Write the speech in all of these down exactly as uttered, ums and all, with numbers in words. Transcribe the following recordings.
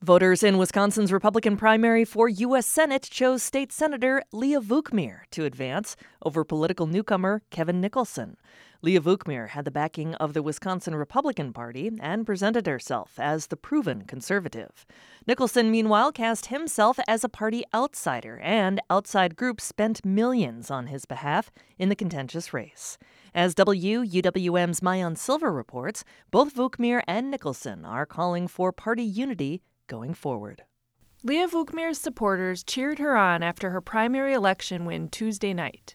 Voters in Wisconsin's Republican primary for U S Senate chose State Senator Leah Vukmir to advance over political newcomer Kevin Nicholson. Leah Vukmir had the backing of the Wisconsin Republican Party and presented herself as the proven conservative. Nicholson, meanwhile, cast himself as a party outsider, and outside groups spent millions on his behalf in the contentious race. As W U W M's Maayan Silver reports, both Vukmir and Nicholson are calling for party unity going forward. Leah Vukmir's supporters cheered her on after her primary election win Tuesday night.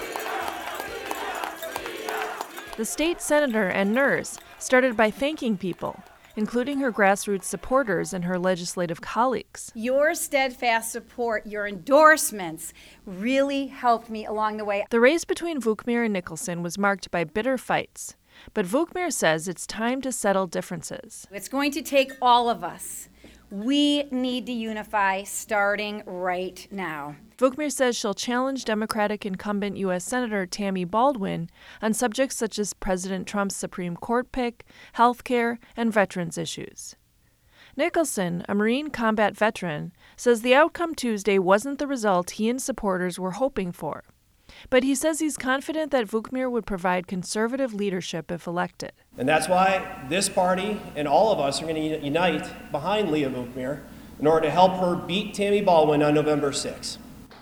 The state senator and nurse started by thanking people, including her grassroots supporters and her legislative colleagues. Your steadfast support, your endorsements really helped me along the way. The race between Vukmir and Nicholson was marked by bitter fights, but Vukmir says it's time to settle differences. It's going to take all of us. We need to unify starting right now. Vukmir says she'll challenge Democratic incumbent U S Senator Tammy Baldwin on subjects such as President Trump's Supreme Court pick, health care, and veterans issues. Nicholson, a Marine combat veteran, says the outcome Tuesday wasn't the result he and supporters were hoping for. But he says he's confident that Vukmir would provide conservative leadership if elected. And that's why this party and all of us are going to unite behind Leah Vukmir in order to help her beat Tammy Baldwin on November sixth.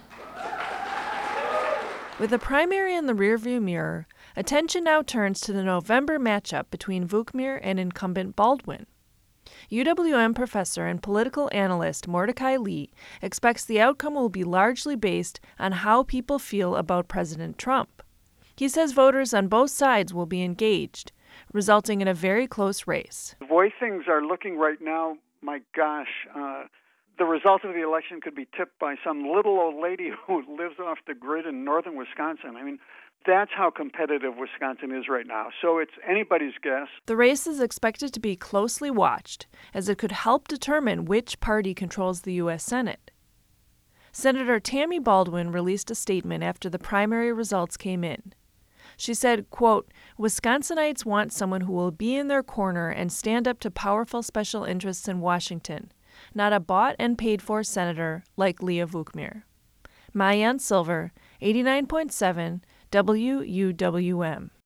With the primary in the rearview mirror, attention now turns to the November matchup between Vukmir and incumbent Baldwin. U W M professor and political analyst Mordecai Lee expects the outcome will be largely based on how people feel about President Trump. He says voters on both sides will be engaged, resulting in a very close race. The way things are looking right now, my gosh, uh, the result of the election could be tipped by some little old lady who lives off the grid in northern Wisconsin. I mean, that's how competitive Wisconsin is right now. So it's anybody's guess. The race is expected to be closely watched, as it could help determine which party controls the U S Senate. Senator Tammy Baldwin released a statement after the primary results came in. She said, quote, "Wisconsinites want someone who will be in their corner and stand up to powerful special interests in Washington, not a bought and paid for senator like Leah Vukmir." Maayan Silver, eighty-nine point seven W U W M.